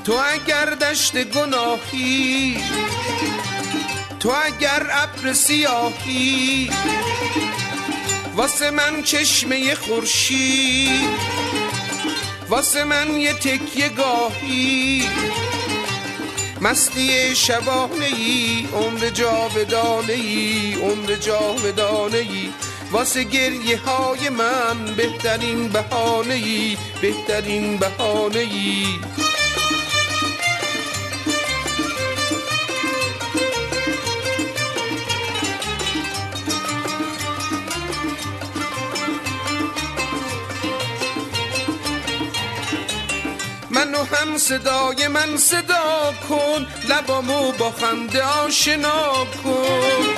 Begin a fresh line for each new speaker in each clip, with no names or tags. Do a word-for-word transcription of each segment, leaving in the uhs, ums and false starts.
تو اگر دشت گناهی، تو اگر ابر سیاهی، واسه من چشمه خورشید، واسه من یه تکیه گاهی، مستی شبانه ای، عمر جاودانه ای، عمر جاودانه ای، واسه گریه های من بهترین بهانه ای، بهترین بهانه ای. منو هم صدای من صدا کن، لبامو با خنده آشنا کن،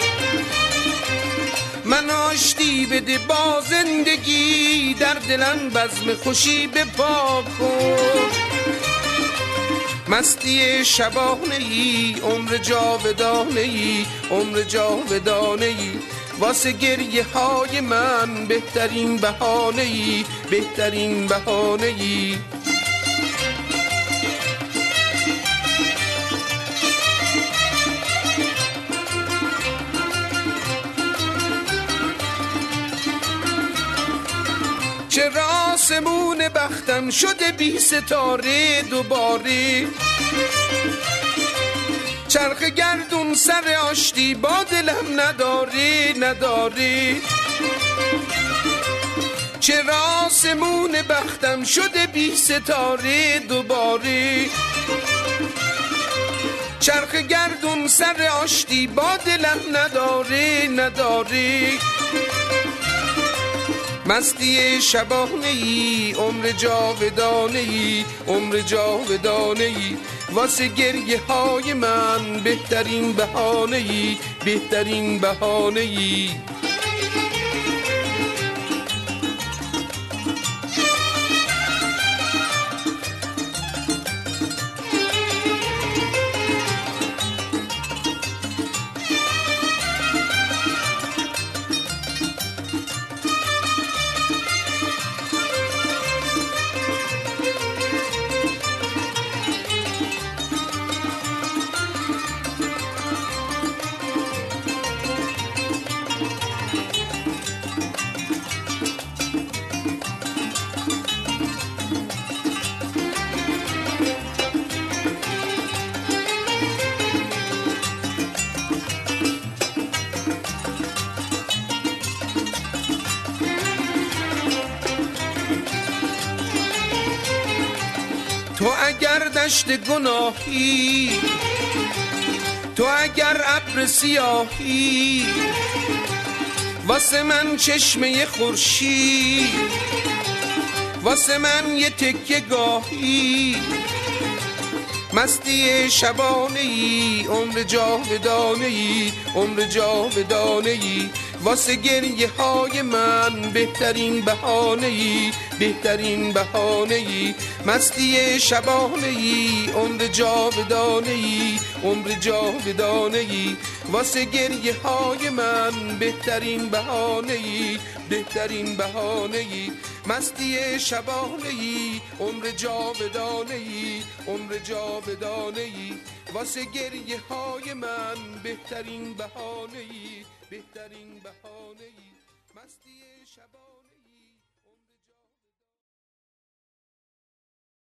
من آشتی بده با زندگی، در دلم بزم خوشی به پا کن، مستی شبانه ای، عمر جاودانه ای، عمر جاودانه ای، واسه گریه های من بهترین بهانه ای، بهترین بهانه ای. چرا آسمون بختم شده بی ستاره دوباره، چرخ گردون سر آشتی با دلم نداره نداره، چرا آسمون بختم شده بی ستاره دوباره، چرخ گردون سر آشتی با دلم نداره نداره، مستی شبانه ای، عمر جاودانه ای، عمر جاودانه ای، واسه گریه های من بهترین بهانه ای، بهترین بهانه ای. تو اگر دشت گناهی، تو اگر ابر سیاهی، واسه من چشمه خورشید، واسه من یه تکیه گاهی، مستی شبانه ای، عمر جاودانه ای، عمر جاودانه ای، واسه گریه های من بهترین بهانه ای، بهترین بهانه ای، مستی شبانه ای، عمر جاودانه ای، عمر جاودانه ای، واسه گریه های من بهترین بهانه ای، بهترین بهانه ای، مستی شبانه ای، عمر جاودانه ای، عمر جاودانه ای، واسه گریه های من بهترین بهانه ای، بهترین بهانه ای، مستی شبانه